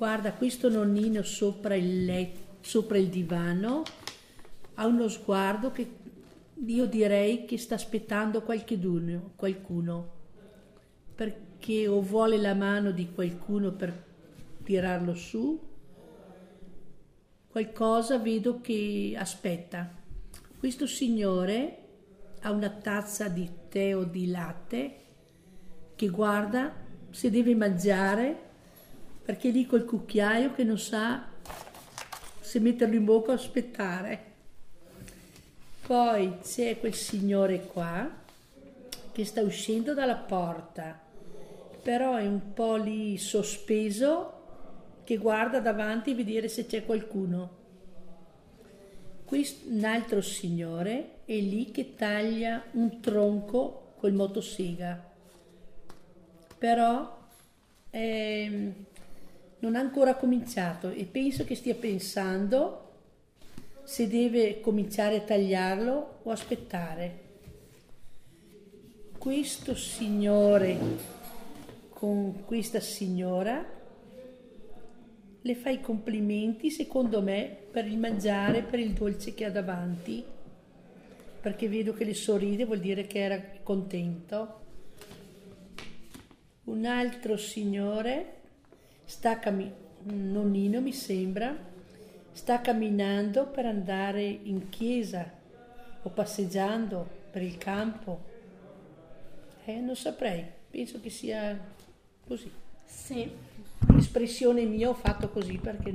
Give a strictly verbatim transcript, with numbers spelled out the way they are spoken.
Guarda, questo nonnino sopra il letto, sopra il divano, ha uno sguardo che io direi che sta aspettando qualcheduno, qualcuno, perché o vuole la mano di qualcuno per tirarlo su, qualcosa vedo che aspetta. Questo signore ha una tazza di tè o di latte che guarda se deve mangiare, perché è lì col cucchiaio che non sa se metterlo in bocca o aspettare. Poi c'è quel signore qua che sta uscendo dalla porta, però è un po' lì sospeso, che guarda davanti a vedere se c'è qualcuno. Questo, un altro signore è lì che taglia un tronco col motosega, però eh, non ha ancora cominciato e penso che stia pensando se deve cominciare a tagliarlo o aspettare. Questo signore con questa signora le fa i complimenti, secondo me, per il mangiare, per il dolce che ha davanti, perché vedo che le sorride, vuol dire che era contento. Un altro signore sta camminando, un nonnino mi sembra, sta camminando per andare in chiesa o passeggiando per il campo. Eh, non saprei, penso che sia così. Sì. L'espressione mia ho fatto così perché